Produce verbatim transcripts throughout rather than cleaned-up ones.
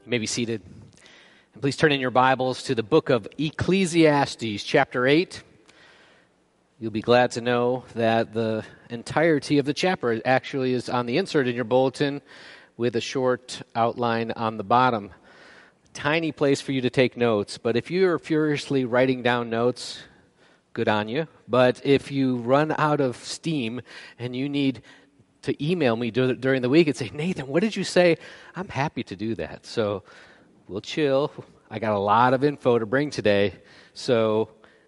You may be seated. And please turn in your Bibles to the book of Ecclesiastes, chapter eight. You'll be glad to know that the entirety of the chapter actually is on the insert in your bulletin with a short outline on the bottom. Tiny place for you to take notes, but if you're furiously writing down notes, good on you. But if you run out of steam and you need to email me dur- during the week and say, Nathan, what did you say? I'm happy to do that. So we'll chill. I got a lot of info to bring today, so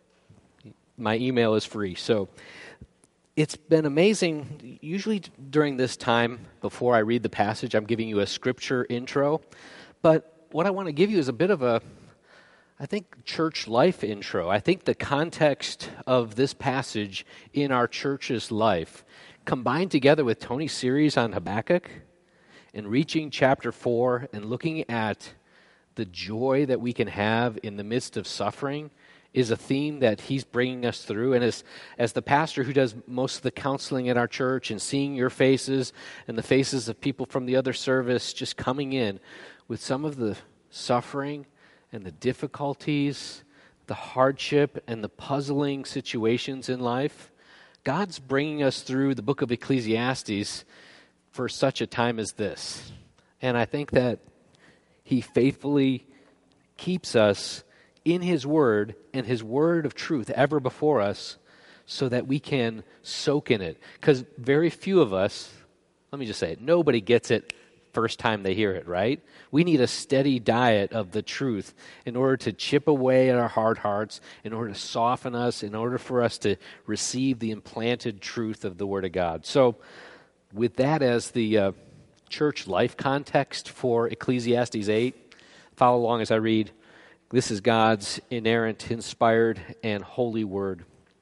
my email is free. So it's been amazing. Usually during this time, before I read the passage, I'm giving you a scripture intro. But what I want to give you is a bit of a, I think, church life intro. I think the context of this passage in our church's life, combined together with Tony's series on Habakkuk and reaching chapter four and looking at the joy that we can have in the midst of suffering, is a theme that he's bringing us through. And as as the pastor who does most of the counseling at our church and seeing your faces and the faces of people from the other service just coming in with some of the suffering and the difficulties, the hardship and the puzzling situations in life, God's bringing us through the book of Ecclesiastes for such a time as this. And I think that he faithfully keeps us in his word and his word of truth ever before us so that we can soak in it. Because very few of us, let me just say it, nobody gets it first time they hear it, right? We need a steady diet of the truth in order to chip away at our hard hearts, in order to soften us, in order for us to receive the implanted truth of the Word of God. So with that as the uh, church life context for Ecclesiastes eight, follow along as I read. This is God's inerrant, inspired, and holy word.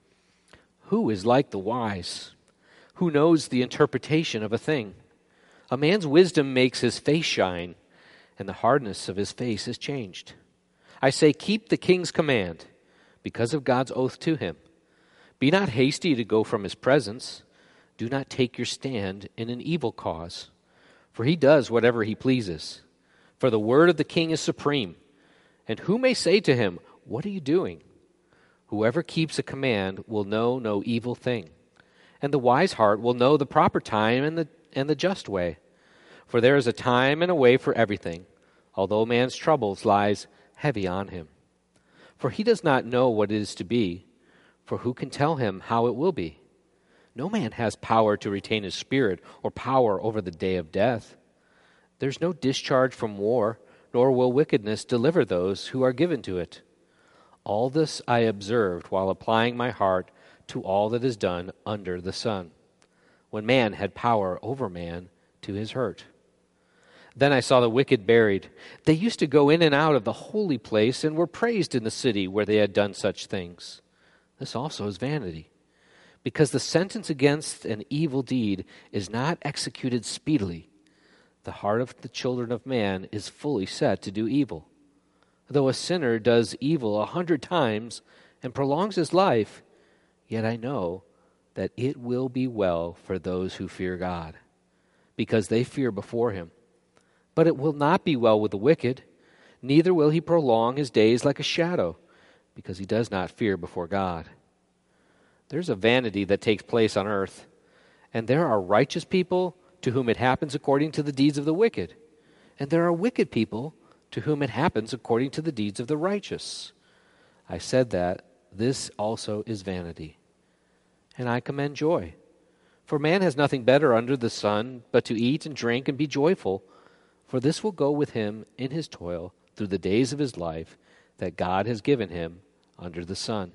Who is like the wise? Who knows the interpretation of a thing? A man's wisdom makes his face shine, and the hardness of his face is changed. I say, keep the king's command, because of God's oath to him. Be not hasty to go from his presence. Do not take your stand in an evil cause. For he does whatever he pleases. For the word of the king is supreme. And who may say to him, what are you doing? Whoever keeps a command will know no evil thing. And the wise heart will know the proper time and the and the just way. For there is a time and a way for everything, although man's troubles lies heavy on him. For he does not know what it is to be, for who can tell him how it will be? No man has power to retain his spirit or power over the day of death. There's no discharge from war, nor will wickedness deliver those who are given to it. All this I observed while applying my heart to all that is done under the sun, when man had power over man to his hurt. Then I saw the wicked buried. They used to go in and out of the holy place and were praised in the city where they had done such things. This also is vanity, because the sentence against an evil deed is not executed speedily. The heart of the children of man is fully set to do evil. Though a sinner does evil a hundred times and prolongs his life, yet I know that it will be well for those who fear God, because they fear before him. But it will not be well with the wicked, neither will he prolong his days like a shadow, because he does not fear before God. There's a vanity that takes place on earth, and there are righteous people to whom it happens according to the deeds of the wicked, and there are wicked people to whom it happens according to the deeds of the righteous. I said that this also is vanity. And I commend joy. For man has nothing better under the sun but to eat and drink and be joyful, for this will go with him in his toil through the days of his life that God has given him under the sun.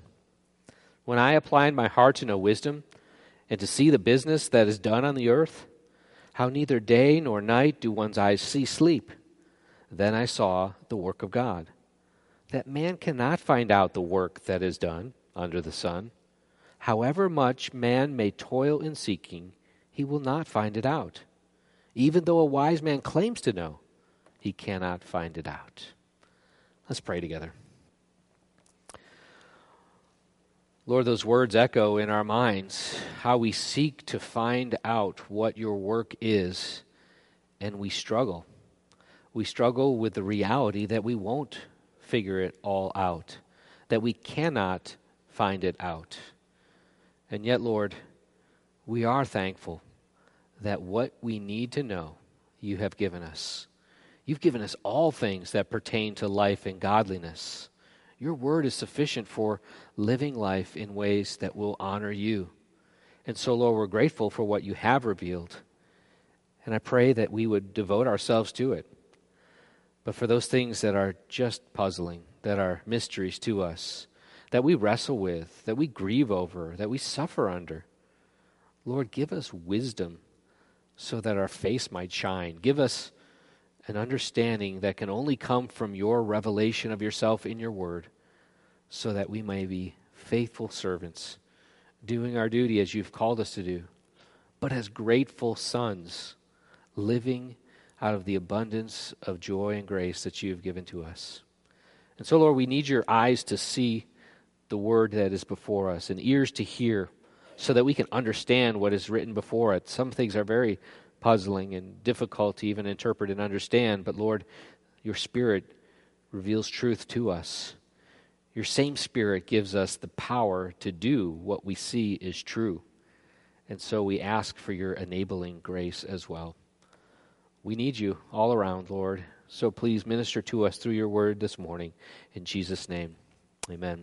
When I applied my heart to know wisdom and to see the business that is done on the earth, how neither day nor night do one's eyes see sleep, then I saw the work of God, that man cannot find out the work that is done under the sun. However much man may toil in seeking, he will not find it out. Even though a wise man claims to know, he cannot find it out. Let's pray together. Lord, those words echo in our minds how we seek to find out what your work is, and we struggle. We struggle with the reality that we won't figure it all out, that we cannot find it out. And yet, Lord, we are thankful that what we need to know, you have given us. You've given us all things that pertain to life and godliness. Your word is sufficient for living life in ways that will honor you. And so, Lord, we're grateful for what you have revealed. And I pray that we would devote ourselves to it. But for those things that are just puzzling, that are mysteries to us, that we wrestle with, that we grieve over, that we suffer under, Lord, give us wisdom so that our face might shine. Give us an understanding that can only come from your revelation of yourself in your word, so that we may be faithful servants, doing our duty as you've called us to do, but as grateful sons, living out of the abundance of joy and grace that you have given to us. And so, Lord, we need your eyes to see the word that is before us and ears to hear so that we can understand what is written before it. Some things are very puzzling and difficult to even interpret and understand, but Lord, your Spirit reveals truth to us. Your same Spirit gives us the power to do what we see is true. And so we ask for your enabling grace as well. We need you all around, Lord. So please minister to us through your word this morning. In Jesus' name, amen.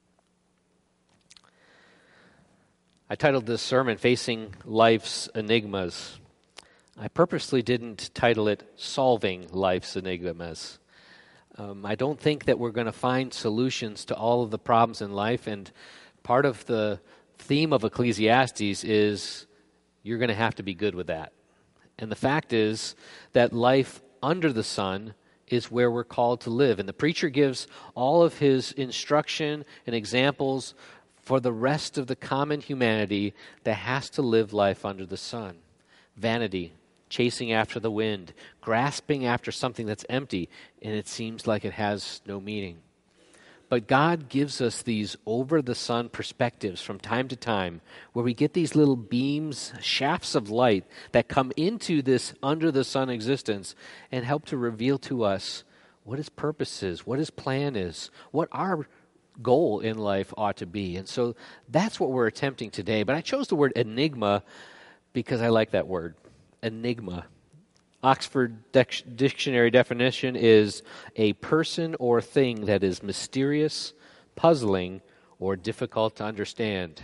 I titled this sermon, Facing Life's Enigmas. I purposely didn't title it Solving Life's Enigmas. Um, I don't think that we're going to find solutions to all of the problems in life, and part of the theme of Ecclesiastes is you're going to have to be good with that. And the fact is that life under the sun is where we're called to live. And the preacher gives all of his instruction and examples for the rest of the common humanity that has to live life under the sun. Vanity, chasing after the wind, grasping after something that's empty, and it seems like it has no meaning. But God gives us these over-the-sun perspectives from time to time where we get these little beams, shafts of light that come into this under-the-sun existence and help to reveal to us what his purpose is, what his plan is, what our goal in life ought to be. And so that's what we're attempting today. But I chose the word enigma because I like that word, enigma. Oxford Dic- Dictionary definition is a person or thing that is mysterious, puzzling, or difficult to understand.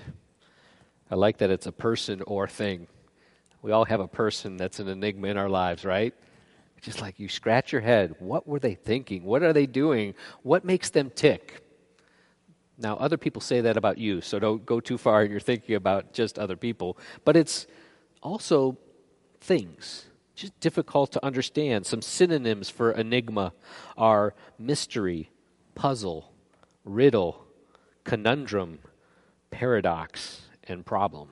I like that it's a person or thing. We all have a person that's an enigma in our lives, right? Just like you scratch your head. What were they thinking? What are they doing? What makes them tick? Now, other people say that about you, so don't go too far in your thinking about just other people. But it's also things. Just difficult to understand. Some synonyms for enigma are mystery, puzzle, riddle, conundrum, paradox, and problem.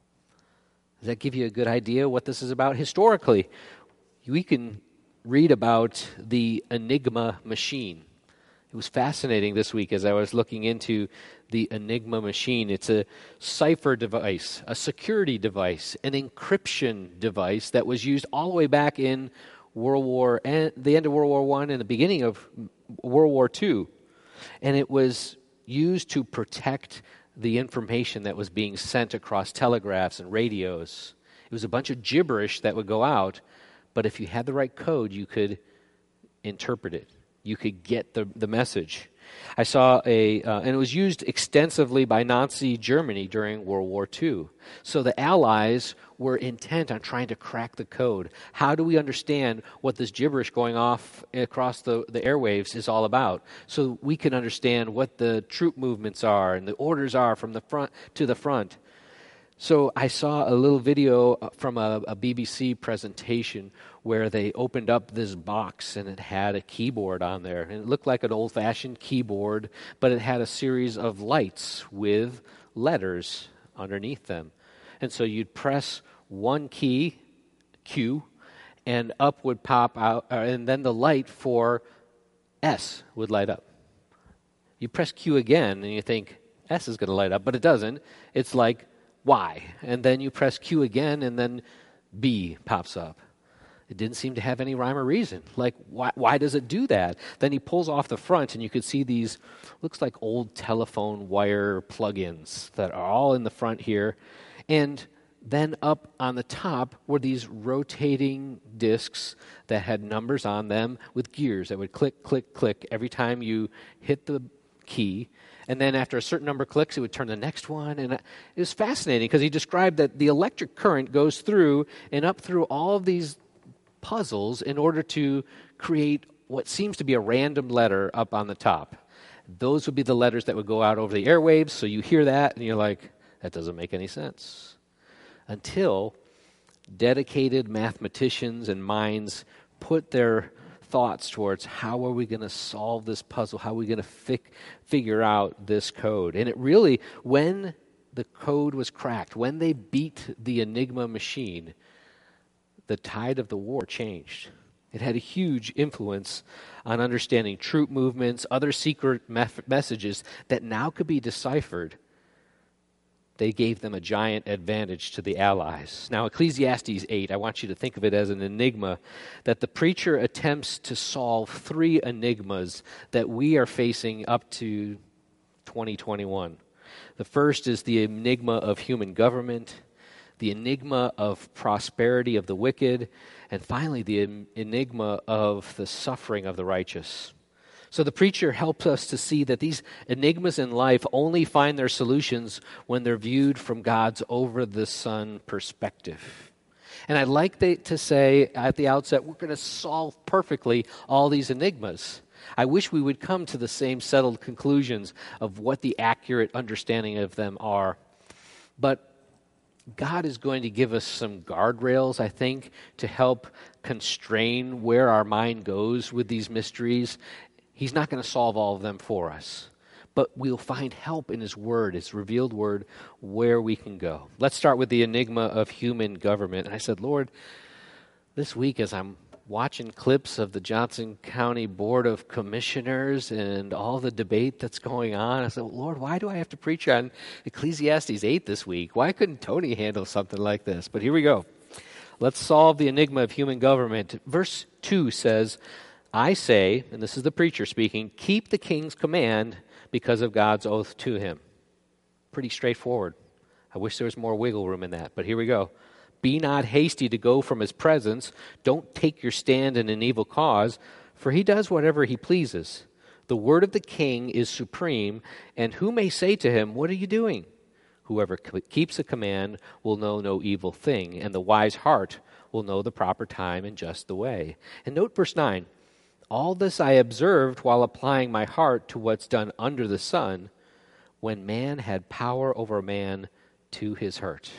Does that give you a good idea what this is about? Historically, we can read about the Enigma machine. It was fascinating this week as I was looking into the Enigma machine. It's a cipher device, a security device, an encryption device that was used all the way back in World War, and the end of World War One and the beginning of World War Two. And it was used to protect the information that was being sent across telegraphs and radios. It was a bunch of gibberish that would go out, but if you had the right code, you could interpret it. You could get the, the message. I saw a, uh, and it was used extensively by Nazi Germany during World War Two. So the Allies were intent on trying to crack the code. How do we understand what this gibberish going off across the, the airwaves is all about? So we can understand what the troop movements are and the orders are from the front to the front. So I saw a little video from a, a B B C presentation where they opened up this box and it had a keyboard on there. And it looked like an old-fashioned keyboard, but it had a series of lights with letters underneath them. And so you'd press one key, Q, and up would pop out, uh, and then the light for S would light up. You press Q again, and you think S is going to light up, but it doesn't. It's like Y, and then you press Q again, and then B pops up. It didn't seem to have any rhyme or reason. Like, why, why does it do that? Then he pulls off the front, and you could see these, looks like old telephone wire plug-ins that are all in the front here. And then up on the top were these rotating discs that had numbers on them with gears that would click, click, click every time you hit the key. And then after a certain number of clicks, it would turn the next one. And it was fascinating because he described that the electric current goes through and up through all of these puzzles in order to create what seems to be a random letter up on the top. Those would be the letters that would go out over the airwaves, so you hear that and you're like, that doesn't make any sense. Until dedicated mathematicians and minds put their thoughts towards how are we going to solve this puzzle, how are we going to fi- figure out this code. And it really, when the code was cracked, when they beat the Enigma machine, the tide of the war changed. It had a huge influence on understanding troop movements, other secret mef- messages that now could be deciphered. They gave them a giant advantage to the Allies. Now, Ecclesiastes eight, I want you to think of it as an enigma that the preacher attempts to solve three enigmas that we are facing up to twenty twenty-one. The first is the enigma of human government, the enigma of prosperity of the wicked, and finally the enigma of the suffering of the righteous. So the preacher helps us to see that these enigmas in life only find their solutions when they're viewed from God's over-the-sun perspective. And I'd like to say at the outset, we're going to solve perfectly all these enigmas. I wish we would come to the same settled conclusions of what the accurate understanding of them are. But God is going to give us some guardrails, I think, to help constrain where our mind goes with these mysteries. He's not going to solve all of them for us, but we'll find help in His Word, His revealed Word, where we can go. Let's start with the enigma of human government. And I said, Lord, this week as I'm watching clips of the Johnson County Board of Commissioners and all the debate that's going on, I said, Lord, why do I have to preach on Ecclesiastes eight this week? Why couldn't Tony handle something like this? But here we go. Let's solve the enigma of human government. Verse two says, I say, and this is the preacher speaking, keep the king's command because of God's oath to him. Pretty straightforward. I wish there was more wiggle room in that, but here we go. Be not hasty to go from his presence. Don't take your stand in an evil cause, for he does whatever he pleases. The word of the king is supreme, and who may say to him, what are you doing? Whoever keeps a command will know no evil thing, and the wise heart will know the proper time and just the way. And note verse nine. All this I observed while applying my heart to what's done under the sun, when man had power over man to his hurt.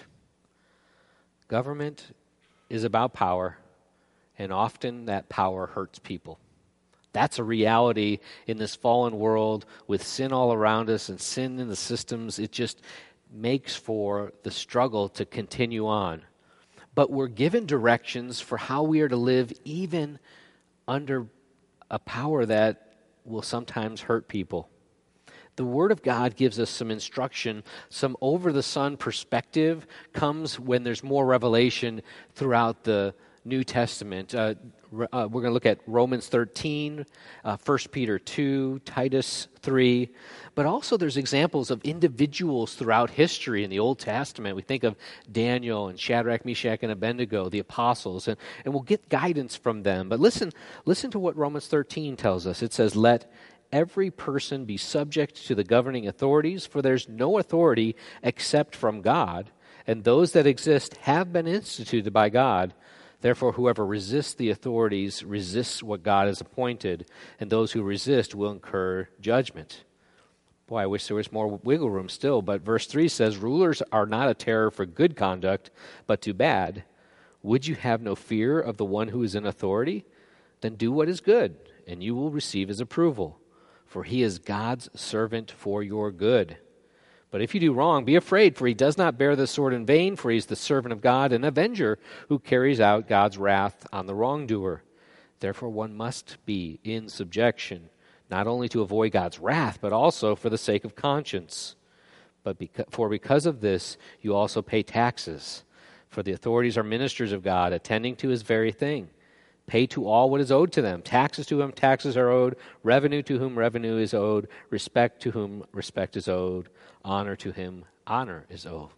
Government is about power, and often that power hurts people. That's a reality in this fallen world with sin all around us and sin in the systems. It just makes for the struggle to continue on. But we're given directions for how we are to live even under a power that will sometimes hurt people. The Word of God gives us some instruction. Some over-the-sun perspective comes when there's more revelation throughout the New Testament. Uh, uh, we're going to look at Romans thirteen, uh, First Peter two, Titus three. But also there's examples of individuals throughout history in the Old Testament. We think of Daniel and Shadrach, Meshach, and Abednego, the apostles, and, and we'll get guidance from them. But listen, listen to what Romans thirteen tells us. It says, let every person be subject to the governing authorities, for there's no authority except from God, and those that exist have been instituted by God. Therefore, whoever resists the authorities resists what God has appointed, and those who resist will incur judgment. Boy, I wish there was more wiggle room still, but verse three says, rulers are not a terror for good conduct, but to bad. Would you have no fear of the one who is in authority? Then do what is good, and you will receive his approval. For he is God's servant for your good. But if you do wrong, be afraid, for he does not bear the sword in vain, for he is the servant of God, an avenger who carries out God's wrath on the wrongdoer. Therefore one must be in subjection, not only to avoid God's wrath, but also for the sake of conscience. But because, for because of this, you also pay taxes. For the authorities are ministers of God, attending to his very thing. Pay to all what is owed to them. Taxes to whom taxes are owed. Revenue to whom revenue is owed. Respect to whom respect is owed. Honor to whom honor is owed.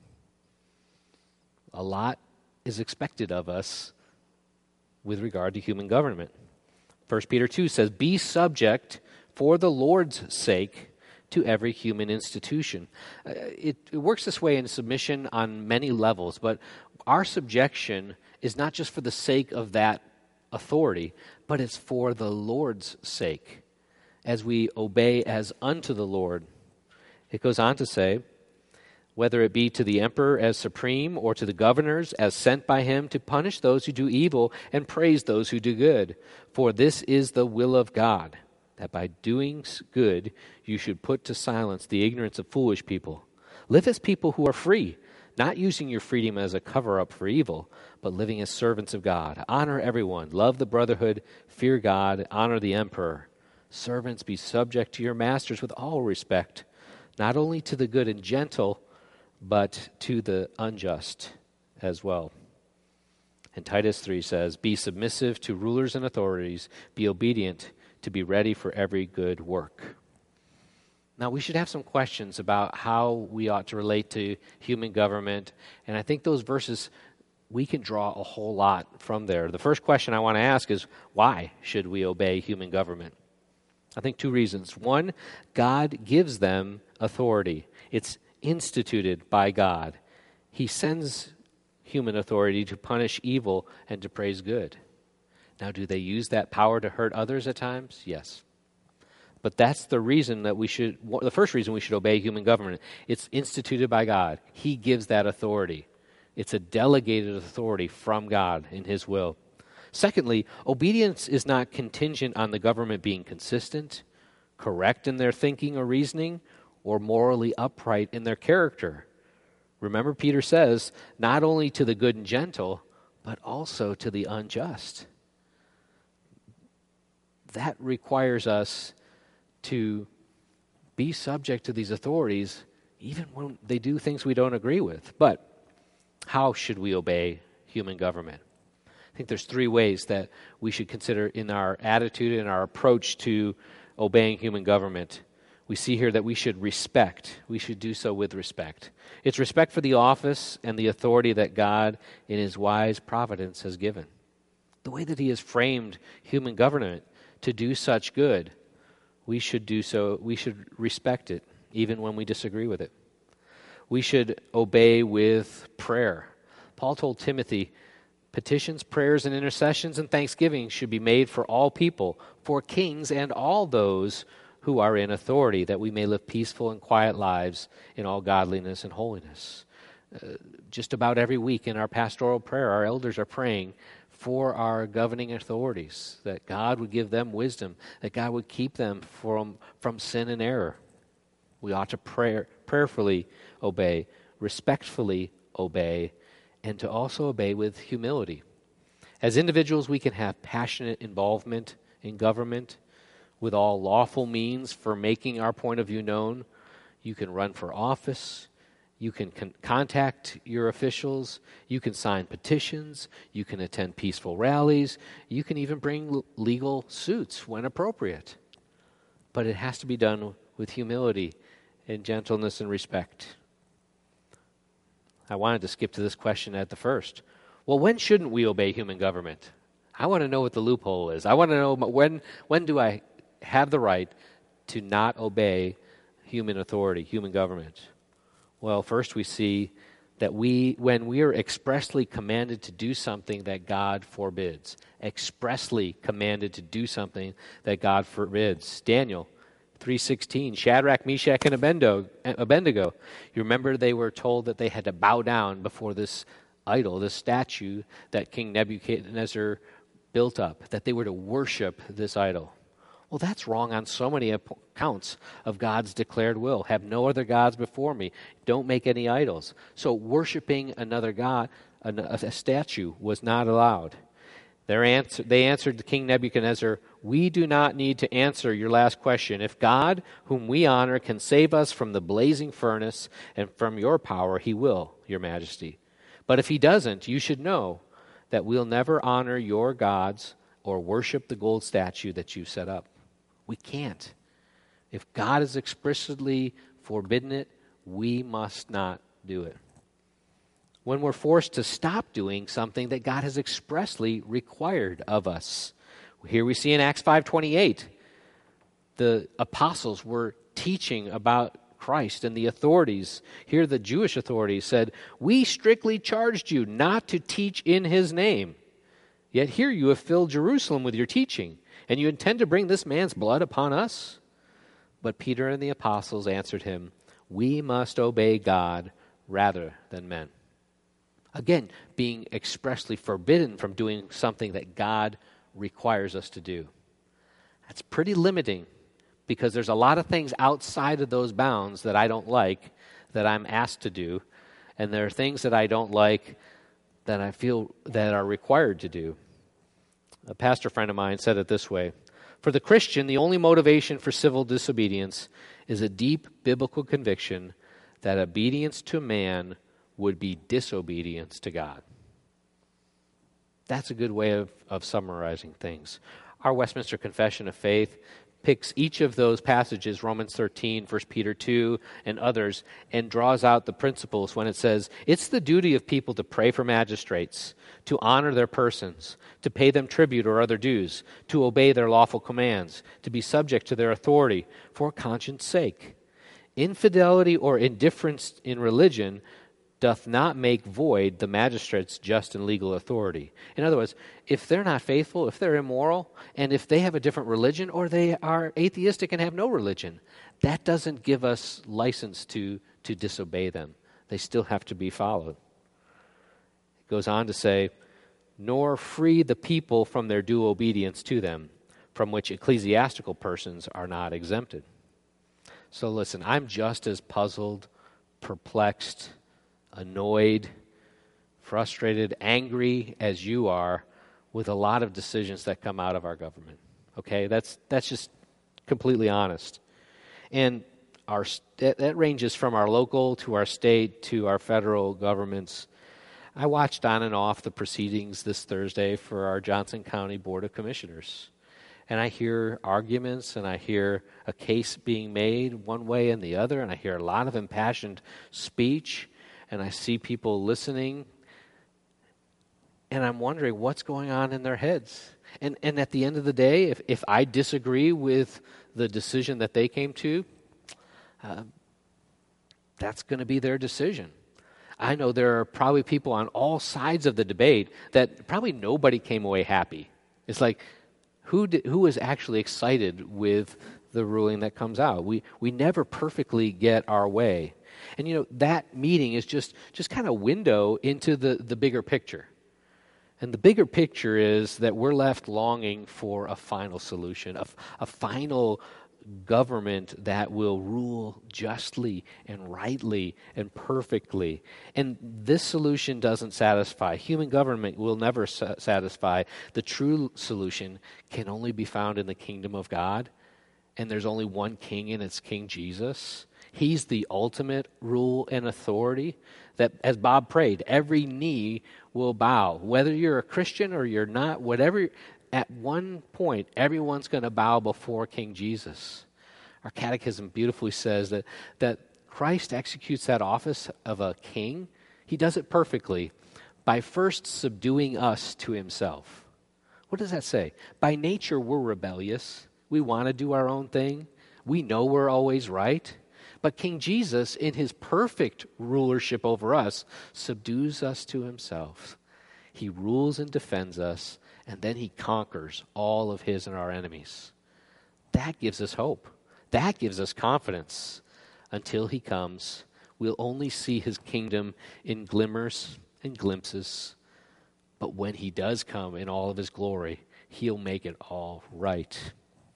A lot is expected of us with regard to human government. First Peter two says, be subject for the Lord's sake to every human institution. Uh, it, it works this way in submission on many levels, but our subjection is not just for the sake of that authority, but it's for the Lord's sake, as we obey as unto the Lord. It goes on to say, whether it be to the emperor as supreme or to the governors as sent by him to punish those who do evil and praise those who do good. For this is the will of God, that by doing good you should put to silence the ignorance of foolish people. Live as people who are free, not using your freedom as a cover-up for evil, but living as servants of God. Honor everyone. Love the brotherhood. Fear God. Honor the emperor. Servants, be subject to your masters with all respect, not only to the good and gentle, but to the unjust as well. And Titus three says, be submissive to rulers and authorities. Be obedient, to be ready for every good work. Now, we should have some questions about how we ought to relate to human government, and I think those verses, we can draw a whole lot from there. The first question I want to ask is, why should we obey human government? I think two reasons. One, God gives them authority. It's instituted by God. He sends human authority to punish evil and to praise good. Now, do they use that power to hurt others at times? Yes. But that's the reason that we should, the first reason we should obey human government. It's instituted by God. He gives that authority. It's a delegated authority from God in His will. Secondly, obedience is not contingent on the government being consistent, correct in their thinking or reasoning, or morally upright in their character. Remember, Peter says, not only to the good and gentle, but also to the unjust. That requires us to be subject to these authorities even when they do things we don't agree with. But how should we obey human government? I think there's three ways that we should consider in our attitude and our approach to obeying human government. We see here that we should respect. We should do so with respect. It's respect for the office and the authority that God in His wise providence has given. The way that He has framed human government to do such good, we should do so, we should respect it, even when we disagree with it. We should obey with prayer. Paul told Timothy, petitions, prayers, and intercessions and thanksgiving should be made for all people, for kings and all those who are in authority, that we may live peaceful and quiet lives in all godliness and holiness. Uh, just about every week in our pastoral prayer, our elders are praying for our governing authorities, that God would give them wisdom, that God would keep them from, from sin and error. We ought to pray, prayerfully obey, respectfully obey, and to also obey with humility. As individuals, we can have passionate involvement in government with all lawful means for making our point of view known. You can run for office. You can con- contact your officials. You can sign petitions. You can attend peaceful rallies. You can even bring l- legal suits when appropriate. But it has to be done with humility and gentleness and respect. I wanted to skip to this question at the first. Well, when shouldn't we obey human government? I want to know what the loophole is. I want to know when, when do I have the right to not obey human authority, human government? Well, first we see that we, when we are expressly commanded to do something that God forbids, expressly commanded to do something that God forbids. Daniel three sixteen, Shadrach, Meshach, and Abednego, Abednego. You remember they were told that they had to bow down before this idol, this statue that King Nebuchadnezzar built up, that they were to worship this idol. Well, that's wrong on so many accounts of God's declared will. Have no other gods before me. Don't make any idols. So worshiping another god, a, a statue, was not allowed. Their answer, they answered to King Nebuchadnezzar, we do not need to answer your last question. If God, whom we honor, can save us from the blazing furnace and from your power, He will, your majesty. But if He doesn't, you should know that we'll never honor your gods, or worship the gold statue that you set up. We can't. If God has explicitly forbidden it, we must not do it. When we're forced to stop doing something that God has expressly required of us. Here we see in Acts five twenty-eight, the apostles were teaching about Christ and the authorities. Here the Jewish authorities said, "We strictly charged you not to teach in his name. Yet here you have filled Jerusalem with your teaching, and you intend to bring this man's blood upon us?" But Peter and the apostles answered him, "We must obey God rather than men." Again, being expressly forbidden from doing something that God requires us to do. That's pretty limiting, because there's a lot of things outside of those bounds that I don't like, that I'm asked to do, and there are things that I don't like that I feel that are required to do. A pastor friend of mine said it this way: for the Christian, the only motivation for civil disobedience is a deep biblical conviction that obedience to man would be disobedience to God. That's a good way of, of summarizing things. Our Westminster Confession of Faith picks each of those passages, Romans thirteen, First Peter two, and others, and draws out the principles when it says, it's the duty of people to pray for magistrates, to honor their persons, to pay them tribute or other dues, to obey their lawful commands, to be subject to their authority for conscience sake. Infidelity or indifference in religion doth not make void the magistrate's just and legal authority. In other words, if they're not faithful, if they're immoral, and if they have a different religion, or they are atheistic and have no religion, that doesn't give us license to, to disobey them. They still have to be followed. It goes on to say, nor free the people from their due obedience to them, from which ecclesiastical persons are not exempted. So listen, I'm just as puzzled, perplexed, annoyed, frustrated, angry as you are with a lot of decisions that come out of our government. Okay, that's that's just completely honest. And our that, that ranges from our local to our state to our federal governments. I watched on and off the proceedings this Thursday for our Johnson County Board of Commissioners. And I hear arguments, and I hear a case being made one way and the other, and I hear a lot of impassioned speech, and I see people listening, and I'm wondering what's going on in their heads. And and at the end of the day, if, if I disagree with the decision that they came to, uh, that's going to be their decision. I know there are probably people on all sides of the debate that probably nobody came away happy. It's like, who did, who is actually excited with the ruling that comes out? We we never perfectly get our way. And, you know, that meeting is just, just kind of a window into the, the bigger picture. And the bigger picture is that we're left longing for a final solution, a, a final government that will rule justly and rightly and perfectly. And this solution doesn't satisfy. Human government will never sa- satisfy. The true solution can only be found in the kingdom of God. And there's only one king, and it's King Jesus. He's the ultimate rule and authority that, as Bob prayed, every knee will bow. Whether you're a Christian or you're not, whatever, at one point, everyone's going to bow before King Jesus. Our catechism beautifully says that, that Christ executes that office of a king. He does it perfectly by first subduing us to himself. What does that say? By nature, we're rebellious. We want to do our own thing. We know we're always right. But King Jesus, in his perfect rulership over us, subdues us to himself. He rules and defends us, and then he conquers all of his and our enemies. That gives us hope. That gives us confidence. Until he comes, we'll only see his kingdom in glimmers and glimpses. But when he does come in all of his glory, he'll make it all right.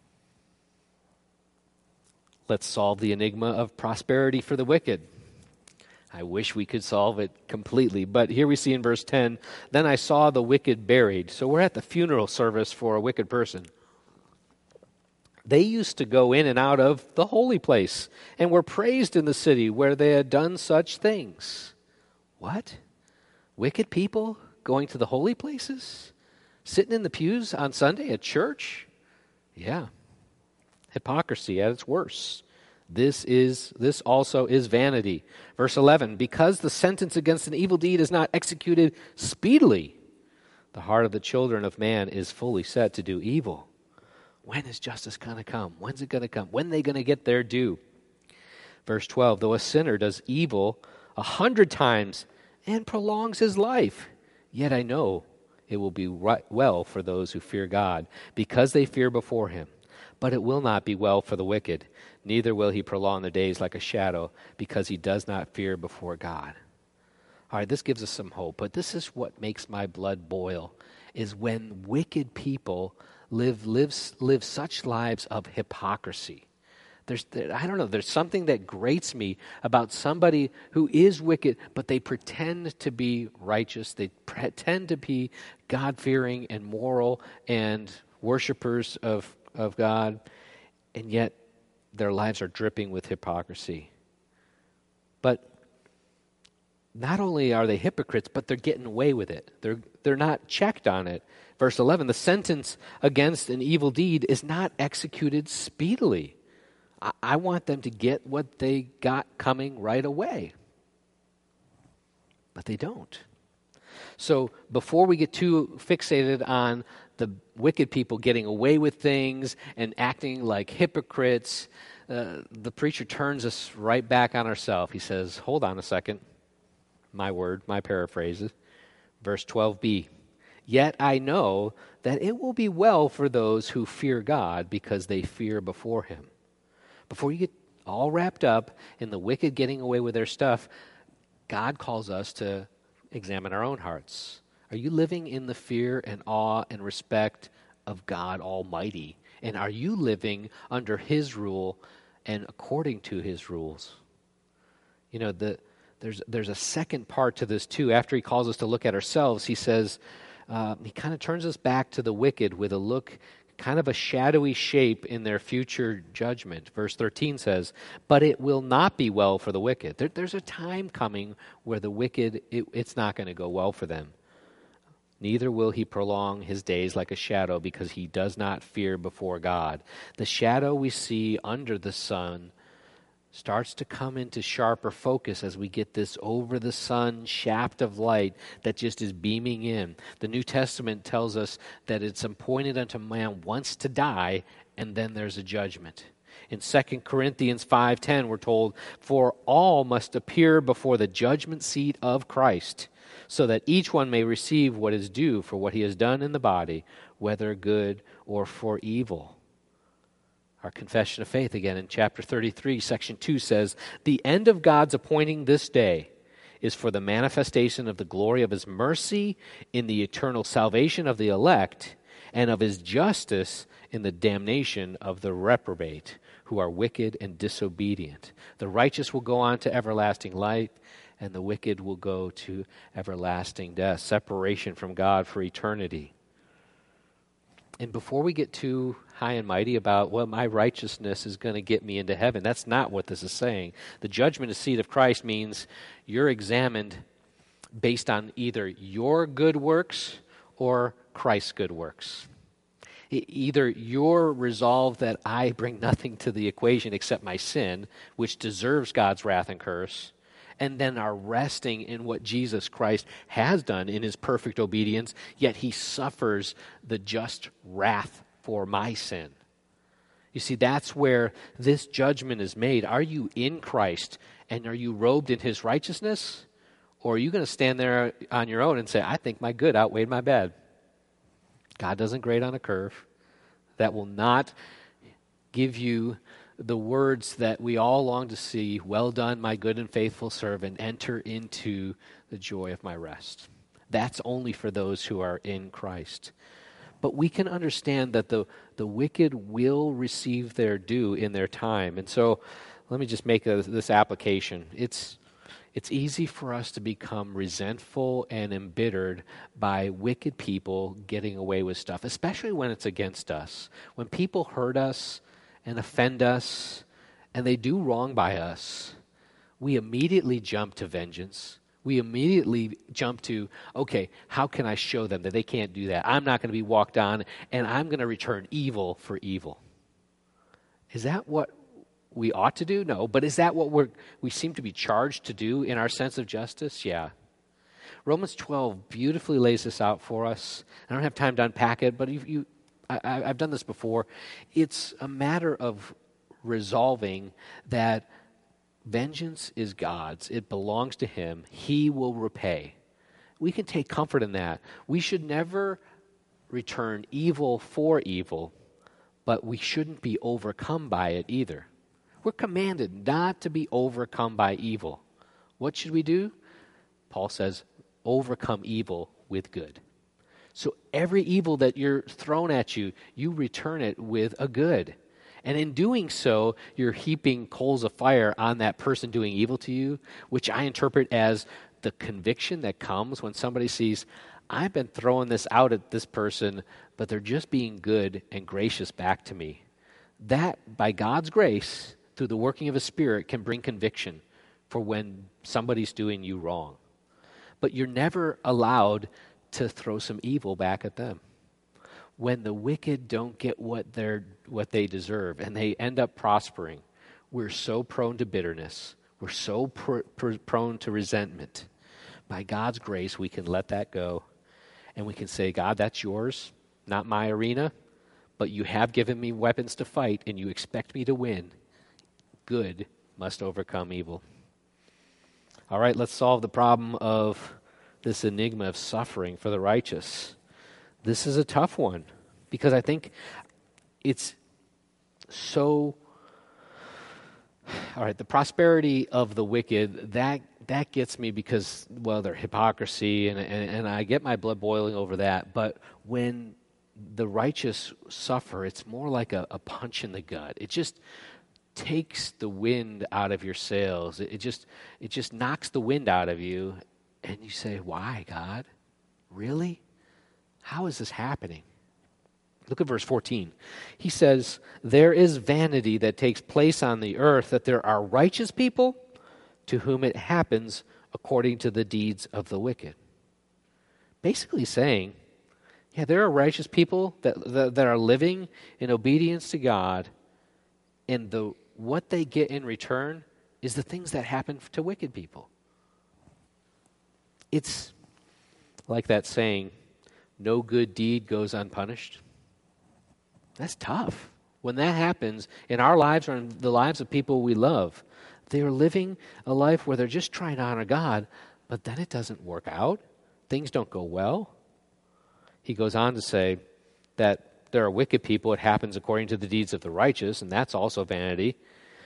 Let's solve the enigma of prosperity for the wicked. I wish we could solve it completely. But here we see in verse ten, then I saw the wicked buried. So we're at the funeral service for a wicked person. They used to go in and out of the holy place and were praised in the city where they had done such things. What? Wicked people going to the holy places? Sitting in the pews on Sunday at church? Yeah. Hypocrisy at its worst. This is this also is vanity. Verse eleven, because the sentence against an evil deed is not executed speedily, the heart of the children of man is fully set to do evil. When is justice going to come? When's it going to come? When are they going to get their due? Verse twelve, though a sinner does evil a hundred times and prolongs his life, yet I know it will be right well for those who fear God, because they fear before him. But it will not be well for the wicked, neither will he prolong their days like a shadow, because he does not fear before God. All right, this gives us some hope, but this is what makes my blood boil, is when wicked people live live, live such lives of hypocrisy. There's, I don't know, there's something that grates me about somebody who is wicked, but they pretend to be righteous. They pretend to be God-fearing and moral and worshipers of, of God, and yet their lives are dripping with hypocrisy. But not only are they hypocrites, but they're getting away with it. They're, they're not checked on it. Verse eleven, the sentence against an evil deed is not executed speedily. I want them to get what they got coming right away. But they don't. So before we get too fixated on the wicked people getting away with things and acting like hypocrites, uh, the preacher turns us right back on ourselves. He says, hold on a second. My word, my paraphrases. Verse twelve b. Yet I know that it will be well for those who fear God, because they fear before him. Before you get all wrapped up in the wicked getting away with their stuff, God calls us to examine our own hearts. Are you living in the fear and awe and respect of God Almighty? And are you living under his rule and according to his rules? You know, the, there's, there's a second part to this too. After he calls us to look at ourselves, he says, uh, he kind of turns us back to the wicked with a look, kind of a shadowy shape in their future judgment. Verse thirteen says, but it will not be well for the wicked. There, there's a time coming where the wicked, it, it's not going to go well for them. Neither will he prolong his days like a shadow, because he does not fear before God. The shadow we see under the sun starts to come into sharper focus as we get this over-the-sun shaft of light that just is beaming in. The New Testament tells us that it's appointed unto man once to die, and then there's a judgment. In Second Corinthians five ten, we're told, for all must appear before the judgment seat of Christ, so that each one may receive what is due for what he has done in the body, whether good or for evil. Our confession of faith, again, in chapter thirty-three, section two says, the end of God's appointing this day is for the manifestation of the glory of his mercy in the eternal salvation of the elect, and of his justice in the damnation of the reprobate, who are wicked and disobedient. The righteous will go on to everlasting life, and the wicked will go to everlasting death, separation from God for eternity. And before we get too high and mighty about, well, my righteousness is going to get me into heaven, that's not what this is saying. The judgment seat of Christ means you're examined based on either your good works or Christ's good works. Either you're resolved that I bring nothing to the equation except my sin, which deserves God's wrath and curse, and then are resting in what Jesus Christ has done in his perfect obedience, yet he suffers the just wrath for my sin. You see, that's where this judgment is made. Are you in Christ, and are you robed in his righteousness? Or are you going to stand there on your own and say, I think my good outweighed my bad? God doesn't grade on a curve. That will not give you the words that we all long to see, well done, my good and faithful servant, enter into the joy of my rest. That's only for those who are in Christ. But we can understand that the, the wicked will receive their due in their time. And so let me just make a, this application. It's, it's easy for us to become resentful and embittered by wicked people getting away with stuff, especially when it's against us. When people hurt us and offend us, and they do wrong by us, we immediately jump to vengeance. We immediately jump to, okay, how can I show them that they can't do that? I'm not going to be walked on, and I'm going to return evil for evil. Is that what we ought to do? No. But is that what we're, we seem to be charged to do in our sense of justice? Yeah. Romans twelve beautifully lays this out for us. I don't have time to unpack it, but you, you, I, I've done this before. It's a matter of resolving that vengeance is God's. It belongs to Him. He will repay. We can take comfort in that. We should never return evil for evil, but we shouldn't be overcome by it either. We're commanded not to be overcome by evil. What should we do? Paul says, overcome evil with good. So every evil that you're thrown at you, you return it with a good. And in doing so, you're heaping coals of fire on that person doing evil to you, which I interpret as the conviction that comes when somebody sees, I've been throwing this out at this person, but they're just being good and gracious back to me. That, by God's grace, through the working of His Spirit, can bring conviction for when somebody's doing you wrong. But you're never allowed to throw some evil back at them. When the wicked don't get what they're what they deserve and they end up prospering, we're so prone to bitterness. We're so pr- pr- prone to resentment. By God's grace, we can let that go. And we can say, God, that's yours, not my arena, but you have given me weapons to fight, and you expect me to win. Good must overcome evil. All right, let's solve the problem of this enigma of suffering for the righteous. This is a tough one, because I think it's so... All right, the prosperity of the wicked, that that gets me because, well, their hypocrisy, and, and, and I get my blood boiling over that. But when the righteous suffer, it's more like a, a punch in the gut. It just takes the wind out of your sails. It, it just it just knocks the wind out of you, and you say, why, God? Really? How is this happening? Look at verse fourteen. He says, there is vanity that takes place on the earth, that there are righteous people to whom it happens according to the deeds of the wicked. Basically saying, yeah, there are righteous people that, that, that are living in obedience to God, and the what they get in return is the things that happen to wicked people. It's like that saying, no good deed goes unpunished. That's tough. When that happens in our lives or in the lives of people we love, they are living a life where they're just trying to honor God, but then it doesn't work out. Things don't go well. He goes on to say that there are wicked people. It happens according to the deeds of the righteous, and that's also vanity.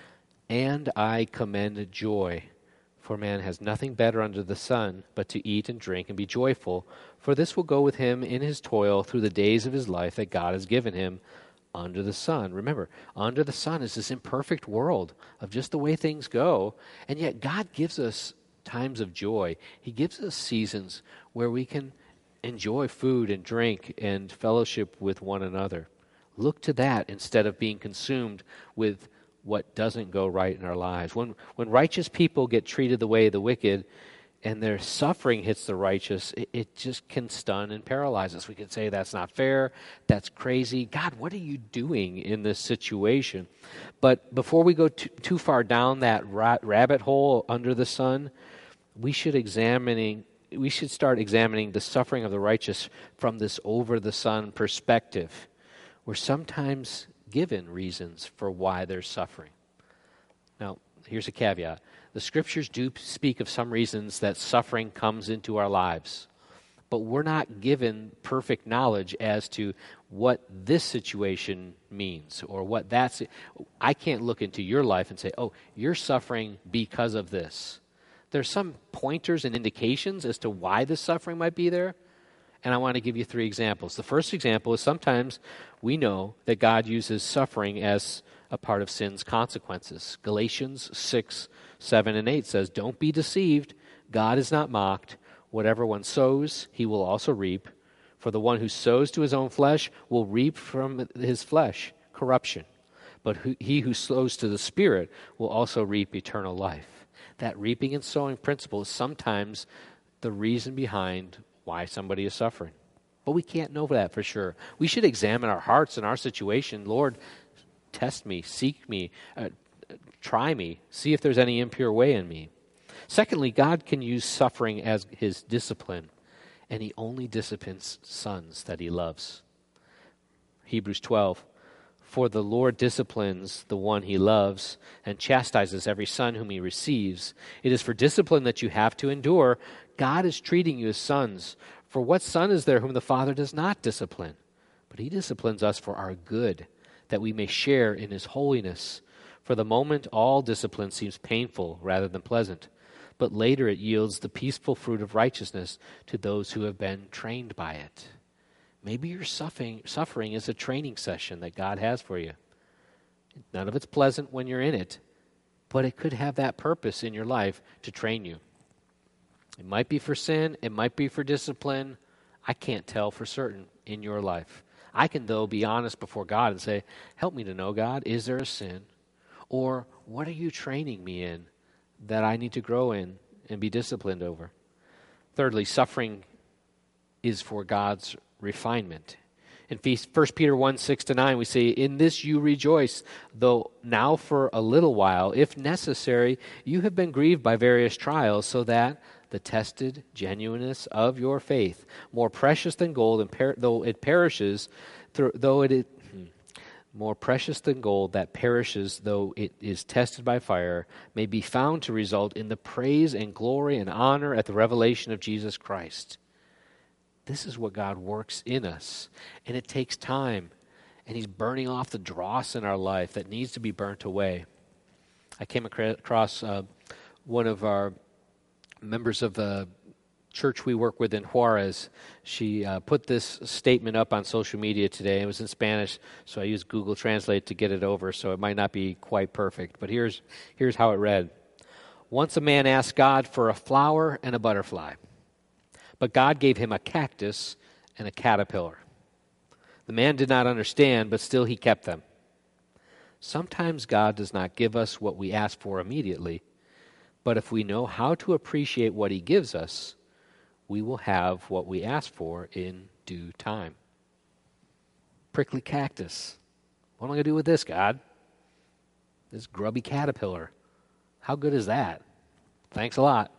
And I commend joy, for man has nothing better under the sun but to eat and drink and be joyful, for this will go with him in his toil through the days of his life that God has given him under the sun. Remember, under the sun is this imperfect world of just the way things go, and yet God gives us times of joy. He gives us seasons where we can enjoy food and drink and fellowship with one another. Look to that instead of being consumed with what doesn't go right in our lives. When when righteous people get treated the way of the wicked and their suffering hits the righteous, it, it just can stun and paralyze us. We can say that's not fair, that's crazy. God, what are you doing in this situation? But before we go too, too far down that rat, rabbit hole under the sun, we should examining we should start examining the suffering of the righteous from this over-the-sun perspective. We're sometimes given reasons for why they're suffering. Now, here's a caveat. The Scriptures do speak of some reasons that suffering comes into our lives, but we're not given perfect knowledge as to what this situation means or what that's... I can't look into your life and say, oh, you're suffering because of this. There's some pointers and indications as to why this suffering might be there, and I want to give you three examples. The first example is sometimes we know that God uses suffering as a part of sin's consequences. Galatians six, seven, and eight says, don't be deceived. God is not mocked. Whatever one sows, he will also reap. For the one who sows to his own flesh will reap from his flesh corruption. But who, he who sows to the Spirit will also reap eternal life. That reaping and sowing principle is sometimes the reason behind why somebody is suffering. But we can't know that for sure. We should examine our hearts and our situation. Lord, test me, seek me, uh, try me, see if there's any impure way in me. Secondly, God can use suffering as his discipline, and he only disciplines sons that he loves. Hebrews twelve, for the Lord disciplines the one he loves and chastises every son whom he receives. It is for discipline that you have to endure. God is treating you as sons. For what son is there whom the Father does not discipline? But he disciplines us for our good, that we may share in his holiness. For the moment, all discipline seems painful rather than pleasant, but later it yields the peaceful fruit of righteousness to those who have been trained by it. Maybe your suffering, suffering is a training session that God has for you. None of it's pleasant when you're in it, but it could have that purpose in your life to train you. It might be for sin. It might be for discipline. I can't tell for certain in your life. I can, though, be honest before God and say, help me to know, God, is there a sin? Or what are you training me in that I need to grow in and be disciplined over? Thirdly, suffering is for God's refinement. In First Peter one, six to nine, we say, in this you rejoice, though now for a little while, if necessary, you have been grieved by various trials, so that the tested genuineness of your faith, more precious than gold, and per- though it perishes, th- though it is more precious than gold that perishes, though it is tested by fire, may be found to result in the praise and glory and honor at the revelation of Jesus Christ. This is what God works in us, and it takes time, and he's burning off the dross in our life that needs to be burnt away. I came across uh, one of our members of the church we work with in Juarez. She uh, put this statement up on social media today. It was in Spanish, so I used Google Translate to get it over, so it might not be quite perfect. But here's here's how it read. Once a man asked God for a flower and a butterfly, but God gave him a cactus and a caterpillar. The man did not understand, but still he kept them. Sometimes God does not give us what we ask for immediately, but if we know how to appreciate what he gives us, we will have what we ask for in due time. Prickly cactus. What am I going to do with this, God? This grubby caterpillar. How good is that? Thanks a lot.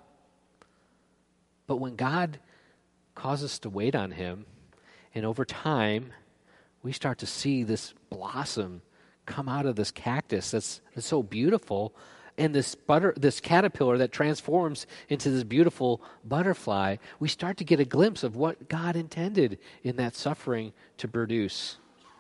But when God causes us to wait on him, and over time, we start to see this blossom come out of this cactus that's, that's so beautiful, and this butter, this caterpillar that transforms into this beautiful butterfly, we start to get a glimpse of what God intended in that suffering to produce.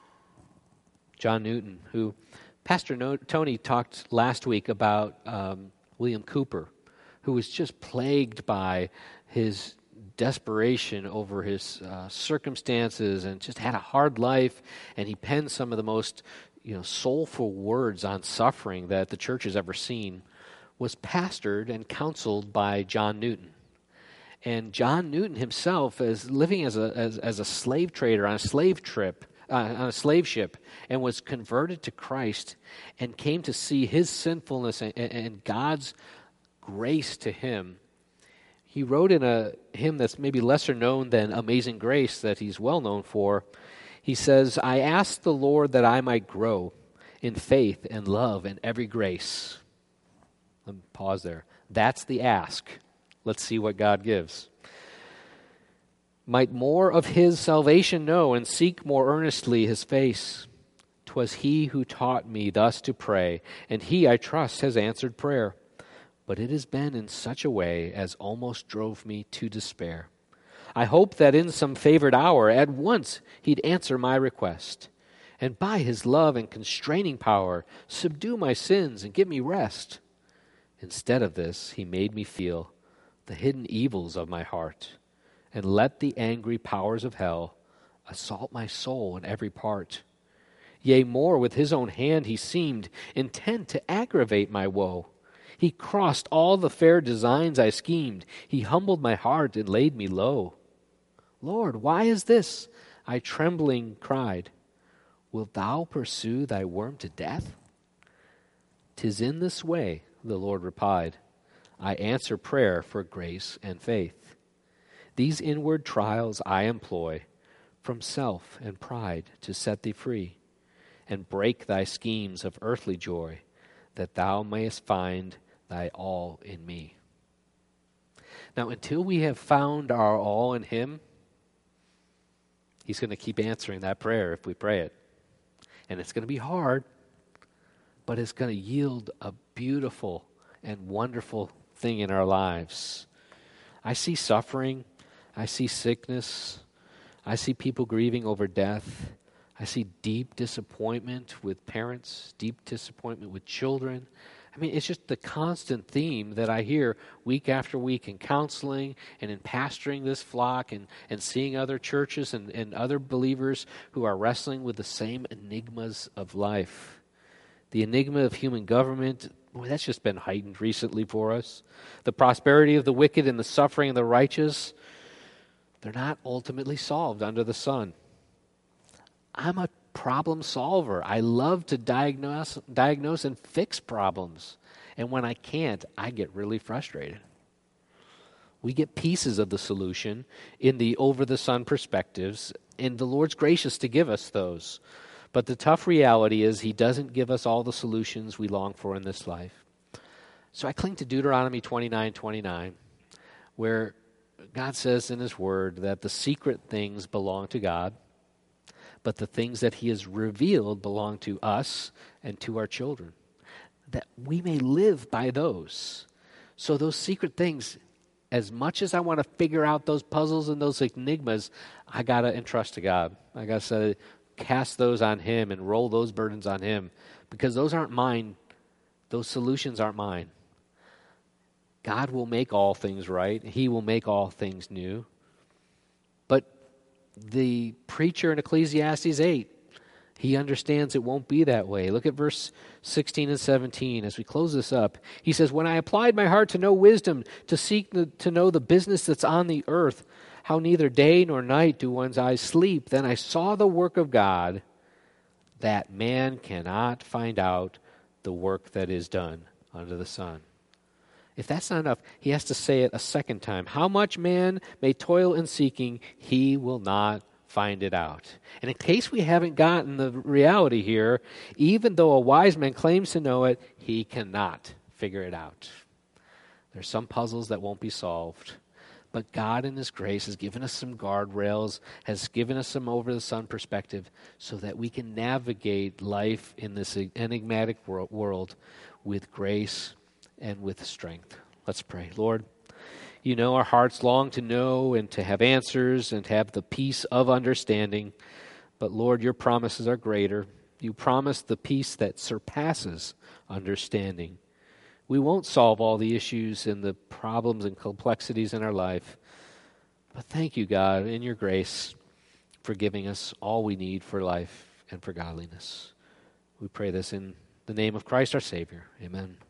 John Newton, who Pastor no- Tony talked last week about um, William Cooper, who was just plagued by his desperation over his uh, circumstances and just had a hard life, and he penned some of the most you know, soulful words on suffering that the church has ever seen, was pastored and counseled by John Newton. And John Newton himself is living as a as, as a slave trader on a slave trip, uh, on a slave ship, and was converted to Christ and came to see his sinfulness and, and God's grace to him. He wrote in a hymn that's maybe lesser known than Amazing Grace that he's well known for. He says, I asked the Lord that I might grow in faith and love and every grace. Let me pause there. That's the ask. Let's see what God gives. Might more of his salvation know and seek more earnestly his face. 'Twas he who taught me thus to pray, and he, I trust, has answered prayer. But it has been in such a way as almost drove me to despair. I hoped that in some favored hour at once he'd answer my request, and by his love and constraining power subdue my sins and give me rest. Instead of this, he made me feel the hidden evils of my heart, and let the angry powers of hell assault my soul in every part. Yea, more, with his own hand he seemed intent to aggravate my woe. He crossed all the fair designs I schemed. He humbled my heart and laid me low. Lord, why is this? I trembling cried. Wilt thou pursue thy worm to death? 'Tis in this way, the Lord replied, I answer prayer for grace and faith. These inward trials I employ from self and pride to set thee free, and break thy schemes of earthly joy, that thou mayest find thy all in me. Now, until we have found our all in him, he's going to keep answering that prayer if we pray it. And it's going to be hard, but it's going to yield a beautiful and wonderful thing in our lives. I see suffering. I see sickness. I see people grieving over death. I see deep disappointment with parents, deep disappointment with children. I mean, it's just the constant theme that I hear week after week in counseling and in pastoring this flock and, and seeing other churches and, and other believers who are wrestling with the same enigmas of life. The enigma of human government, boy, that's just been heightened recently for us. The prosperity of the wicked and the suffering of the righteous, they're not ultimately solved under the sun. I'm a problem solver. I love to diagnose, diagnose and fix problems. And when I can't, I get really frustrated. We get pieces of the solution in the over-the-sun perspectives, and the Lord's gracious to give us those. But the tough reality is he doesn't give us all the solutions we long for in this life. So I cling to Deuteronomy twenty-nine twenty-nine, where God says in his word that the secret things belong to God, but the things that he has revealed belong to us and to our children, that we may live by those. So those secret things, as much as I want to figure out those puzzles and those enigmas, I got to entrust to God. I got to say, cast those on him and roll those burdens on him, because those aren't mine. Those solutions aren't mine. God will make all things right. He will make all things new. But the preacher in Ecclesiastes eight, he understands it won't be that way. Look at verse sixteen and seventeen as we close this up. He says, when I applied my heart to know wisdom, to seek the, to know the business that's on the earth, how neither day nor night do one's eyes sleep, then I saw the work of God, that man cannot find out the work that is done under the sun. If that's not enough, he has to say it a second time. How much man may toil in seeking, he will not find it out. And in case we haven't gotten the reality here, even though a wise man claims to know it, he cannot figure it out. There's some puzzles that won't be solved. But God in his grace has given us some guardrails, has given us some over-the-sun perspective so that we can navigate life in this enigmatic world with grace and with strength. Let's pray. Lord, you know our hearts long to know and to have answers and to have the peace of understanding. But Lord, your promises are greater. You promise the peace that surpasses understanding. We won't solve all the issues and the problems and complexities in our life. But thank you, God, in your grace for giving us all we need for life and for godliness. We pray this in the name of Christ our Savior. Amen.